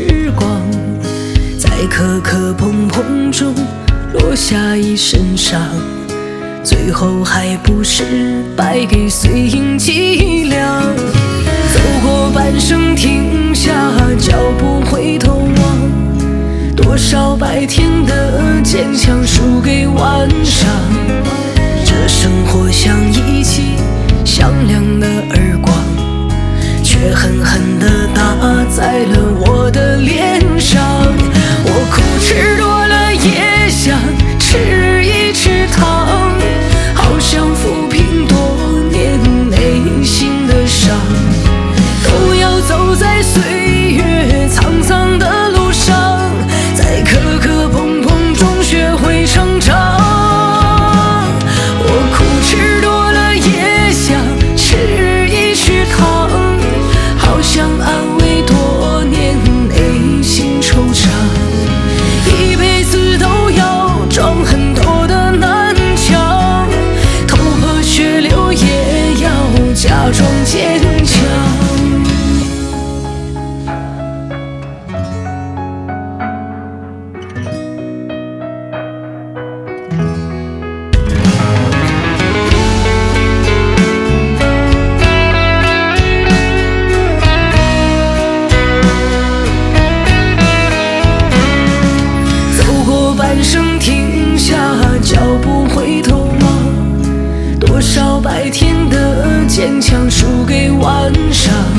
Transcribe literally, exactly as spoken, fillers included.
时光，在磕磕碰碰中落下一身伤，最后还不是败给碎银几两。走过半生停下脚步回头望，多少白天的坚强输给晚上。这生活像一记响亮的耳光，却狠狠地打在了我的脸上。我哭吃多了也想吃一吃糖，好想抚平多年内心的伤，都要走在岁月沧桑的路上，在磕磕碰碰中学会成长。我苦吃多了也想吃一吃糖，好想安慰多年内心惆怅，一辈子都要撞很多的南墙，头破血流也要假装坚强。半生停下脚步回头望，多少白天的坚强输给晚上。